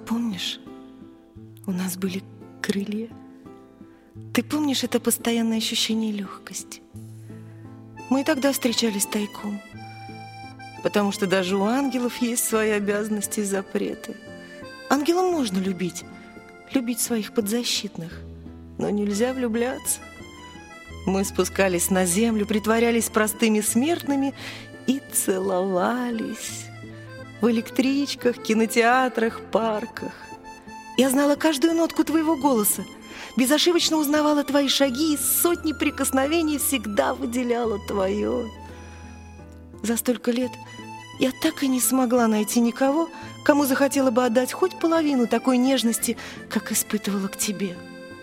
Помнишь, у нас были крылья? Ты помнишь это постоянное ощущение легкости? Мы и тогда встречались тайком, потому что даже у ангелов есть свои обязанности и запреты. Ангелам можно любить своих подзащитных, но нельзя влюбляться. Мы спускались на землю, притворялись простыми смертными и целовались в электричках, кинотеатрах, парках. Я знала каждую нотку твоего голоса, безошибочно узнавала твои шаги и сотни прикосновений всегда выделяла твое. За столько лет я так и не смогла найти никого, кому захотела бы отдать хоть половину такой нежности, как испытывала к тебе.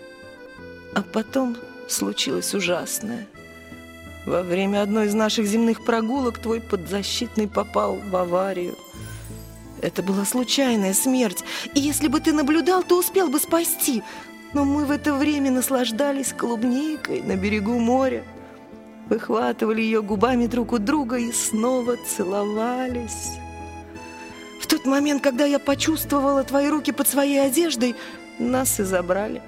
А потом случилось ужасное. Во время одной из наших земных прогулок твой подзащитный попал в аварию. Это была случайная смерть, и если бы ты наблюдал, то успел бы спасти. Но мы в это время наслаждались клубникой на берегу моря, выхватывали ее губами друг у друга и снова целовались. В тот момент, когда я почувствовала твои руки под своей одеждой, нас и забрали.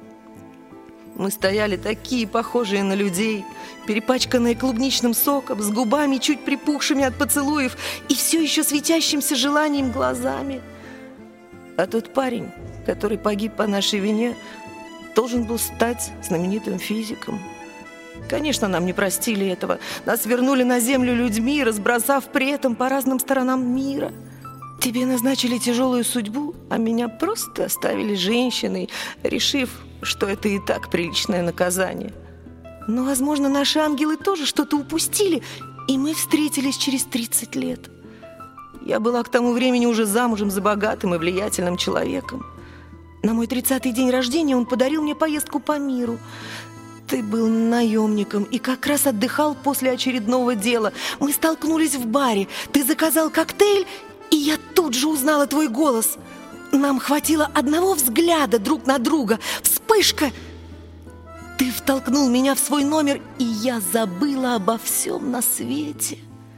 Мы стояли такие, похожие на людей, перепачканные клубничным соком, с губами чуть припухшими от поцелуев и все еще светящимся желанием глазами. А тот парень, который погиб по нашей вине, должен был стать знаменитым физиком. Конечно, нам не простили этого. Нас вернули на землю людьми, разбросав при этом по разным сторонам мира. Тебе назначили тяжелую судьбу, а меня просто оставили женщиной, решив, что это и так приличное наказание. Но, возможно, наши ангелы тоже что-то упустили, и мы встретились через 30 лет. Я была к тому времени уже замужем за богатым и влиятельным человеком. На мой 30-й день рождения он подарил мне поездку по миру. Ты был наемником и как раз отдыхал после очередного дела. Мы столкнулись в баре, ты заказал коктейль, и я тут же узнала твой голос. Нам хватило одного взгляда друг на друга. Вспышка! Ты втолкнул меня в свой номер, и я забыла обо всем на свете.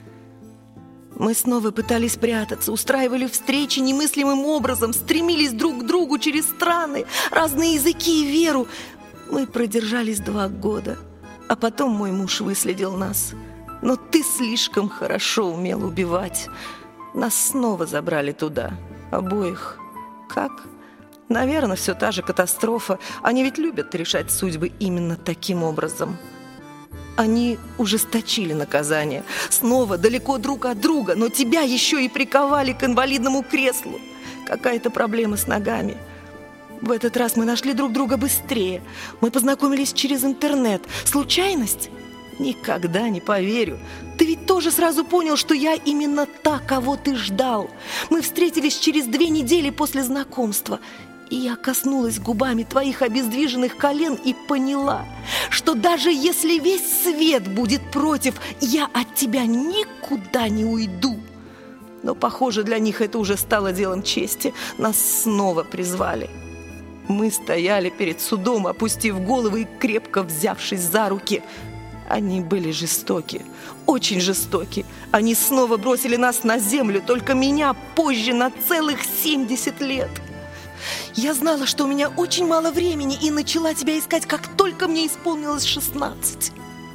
Мы снова пытались прятаться, устраивали встречи немыслимым образом, стремились друг к другу через страны, разные языки и веру. Мы продержались 2 года, а потом мой муж выследил нас. Но ты слишком хорошо умел убивать. Нас снова забрали туда, обоих. Как? Наверное, все та же катастрофа. Они ведь любят решать судьбы именно таким образом. Они ужесточили наказание. Снова далеко друг от друга, но тебя еще и приковали к инвалидному креслу. Какая-то проблема с ногами. В этот раз мы нашли друг друга быстрее. Мы познакомились через интернет. Случайность? Никогда не поверю. Ты ведь тоже сразу понял, что я именно та, кого ты ждал. Мы встретились через 2 недели после знакомства. И я коснулась губами твоих обездвиженных колен и поняла, что даже если весь свет будет против, я от тебя никуда не уйду. Но, похоже, для них это уже стало делом чести. Нас снова призвали. Мы стояли перед судом, опустив головы и крепко взявшись за руки. Они были жестоки, очень жестоки. Они снова бросили нас на землю, только меня позже на целых 70 лет. Я знала, что у меня очень мало времени, и начала тебя искать, как только мне исполнилось 16.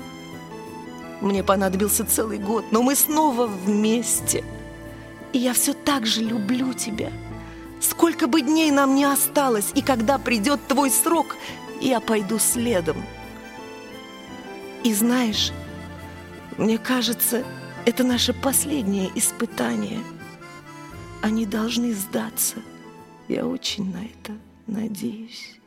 Мне понадобился целый год, но мы снова вместе. И я все так же люблю тебя. Сколько бы дней нам ни осталось, и когда придет твой срок, я пойду следом. И знаешь, мне кажется, это наше последнее испытание. Они должны сдаться. Я очень на это надеюсь.